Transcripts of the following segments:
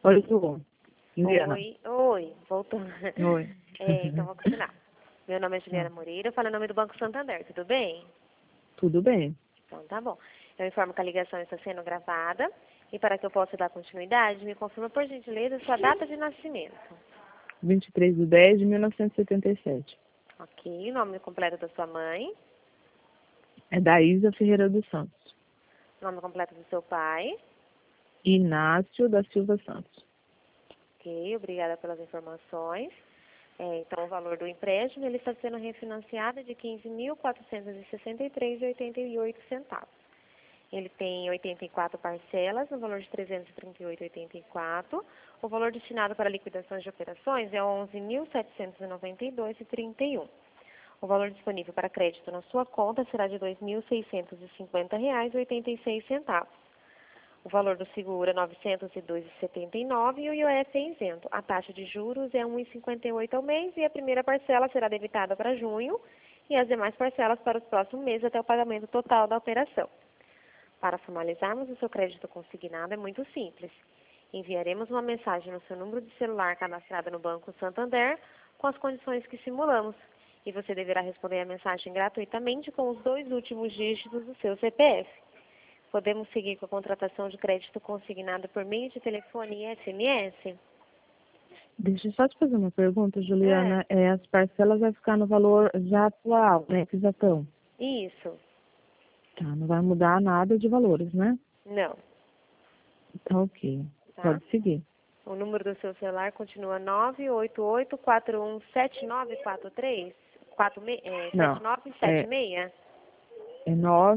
Oi, Ju. Juliana. Oi, voltando. Oi. Então vou continuar. Meu nome é Juliana Tá. Moreira, eu falo em nome do Banco Santander, tudo bem? Tudo bem. Então tá bom. Eu informo que a ligação está sendo gravada e para que eu possa dar continuidade, me confirma por gentileza sua data de nascimento. 23/10/1977. Ok, o nome completo da sua mãe, É da Isa Ferreira dos Santos. nome completo do seu pai. Inácio da Silva Santos. Ok, obrigada pelas informações. Então, o valor do empréstimo ele está sendo refinanciado de R$ 15.463,88. Ele tem 84 parcelas, no valor de R$ 338,84. O valor destinado para liquidações de operações é R$ 11.792,31. O valor disponível para crédito na sua conta será de R$ 2.650,86. O valor do seguro é R$ 902,79 e o IOF é isento. A taxa de juros é 1,58 ao mês e a primeira parcela será debitada para junho e as demais parcelas para os próximos meses até o pagamento total da operação. Para formalizarmos o seu crédito consignado é muito simples. Enviaremos uma mensagem no seu número de celular cadastrado no Banco Santander com as condições que simulamos e você deverá responder a mensagem gratuitamente com os 2 últimos dígitos do seu CPF. Podemos seguir com a contratação de crédito consignado por meio de telefone e SMS? Deixa eu só te fazer uma pergunta, Juliana. As parcelas vai ficar no valor já atual, né? Que já estão. Isso. Tá, não vai mudar nada de valores, né? Não. Tá ok. Tá? Pode seguir. O número do seu celular continua 988-417943? Não. 7976? É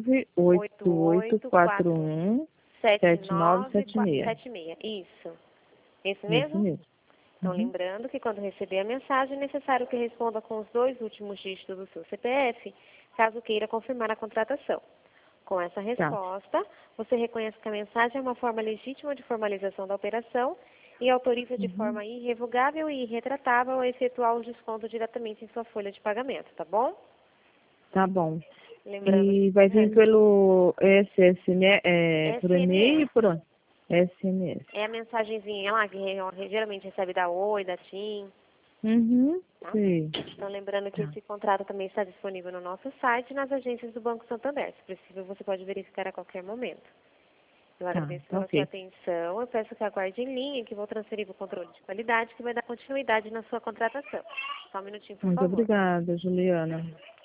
988417976. 7976. Isso. Esse Esse mesmo? mesmo. Então, Uhum. lembrando que quando receber a mensagem, é necessário que responda com os 2 últimos dígitos do seu CPF, caso queira confirmar a contratação. Com essa resposta, você reconhece que a mensagem é uma forma legítima de formalização da operação e autoriza de forma irrevogável e irretratável a efetuar o desconto diretamente em sua folha de pagamento, tá bom? Tá bom. Lembrando E vai vir pelo SMS, por e-mail e SMS. por onde? SMS. É a mensagenzinha lá que geralmente recebe da Oi, da TIM. Uhum. Tá? Sim. Então, lembrando que Tá. esse contrato também está disponível no nosso site e nas agências do Banco Santander. Se possível, você pode verificar a qualquer momento. Eu agradeço Tá pela sua ok. atenção. Eu peço que aguarde em linha, que vou transferir para o controle de qualidade, que vai dar continuidade na sua contratação. Só um minutinho, por Muito favor. obrigada, Juliana.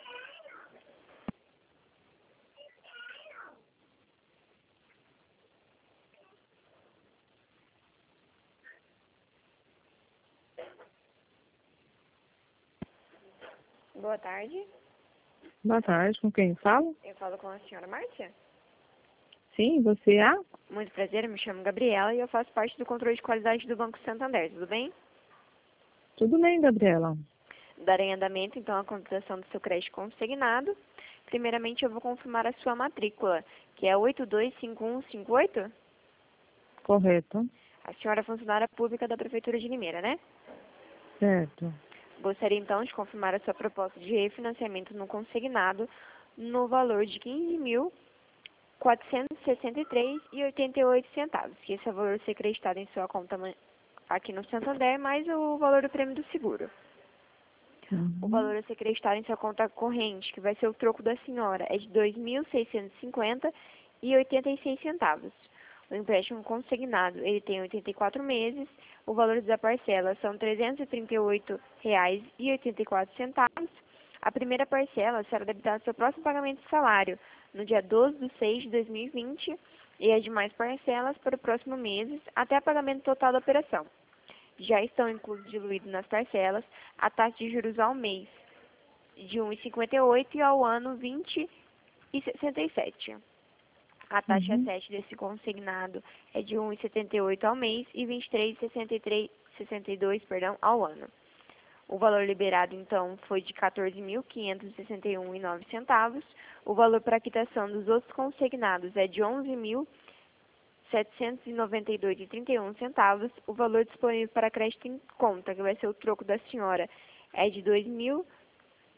Boa tarde. Boa tarde, com quem fala? Eu falo com a senhora Márcia. Sim, você é? Muito prazer, eu me chamo Gabriela e eu faço parte do controle de qualidade do Banco Santander, tudo bem? Tudo bem, Gabriela. Darei andamento, então, à contratação do seu crédito consignado. Primeiramente, eu vou confirmar a sua matrícula, que é 825158. Correto. A senhora é funcionária pública da Prefeitura de Limeira, né? Certo. Gostaria, então, de confirmar a sua proposta de refinanciamento no consignado no valor de R$ 15.463,88, que esse é o valor a ser acreditado em sua conta aqui no Santander, mais o valor do prêmio do seguro. O valor a ser acreditado em sua conta corrente, que vai ser o troco da senhora, é de R$ 2.650,86. O empréstimo consignado, ele tem 84 meses, o valor da parcela são R$ 338,84. A primeira parcela será debitada no seu próximo pagamento de salário, no dia 12/6/2020, e as demais parcelas para os próximos meses, até o pagamento total da operação. Já estão inclusos diluídos nas parcelas a taxa de juros ao mês de 1,58 e ao ano 20,67. A taxa 7 desse consignado é de 1,78 ao mês e 23,62, ao ano. O valor liberado, então, foi de R$ 14.561,09. O valor para quitação dos outros consignados é de R$ 11.792,31. O valor disponível para crédito em conta, que vai ser o troco da senhora, é de R$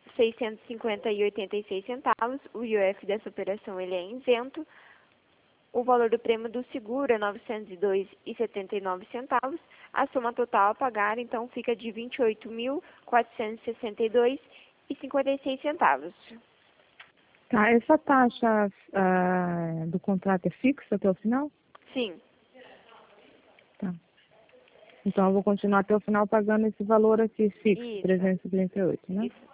2.650,86. O IOF dessa operação ele é isento. O valor do prêmio do seguro é R$ 902,79. A soma total a pagar, então, fica de R$ 28.462,56. Tá, essa taxa do contrato é fixa até o final? Sim, Tá. Então eu vou continuar até o final pagando esse valor aqui fixo, isso. 338, né? Isso.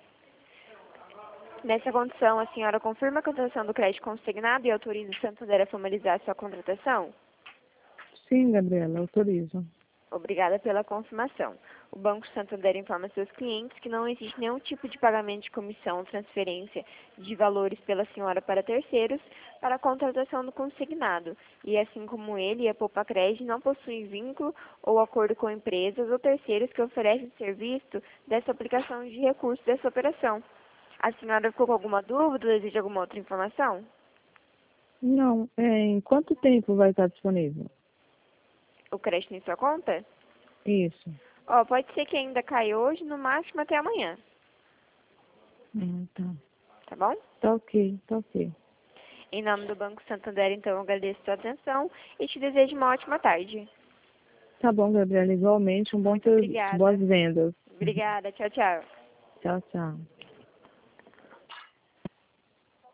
Nessa condição, a senhora confirma a contratação do crédito consignado e autoriza o Santander a formalizar sua contratação? Sim, Gabriela, autorizo. Obrigada pela confirmação. O Banco Santander informa seus clientes que não existe nenhum tipo de pagamento de comissão ou transferência de valores pela senhora para terceiros para a contratação do consignado. E assim como ele e a Poupa Crédito não possuem vínculo ou acordo com empresas ou terceiros que oferecem serviço dessa aplicação de recursos dessa operação. A senhora ficou com alguma dúvida ou deseja alguma outra informação? Não, em quanto tempo vai estar disponível? O crédito em sua conta? Isso. Pode ser que ainda caia hoje, no máximo até amanhã, Tá. tá bom? Tá ok, tá ok. Em nome do Banco Santander, então, eu agradeço a sua atenção e te desejo uma ótima tarde. Tá bom, Gabriela, igualmente, Muito obrigada. boas vendas. Obrigada, tchau, tchau. Tchau, tchau.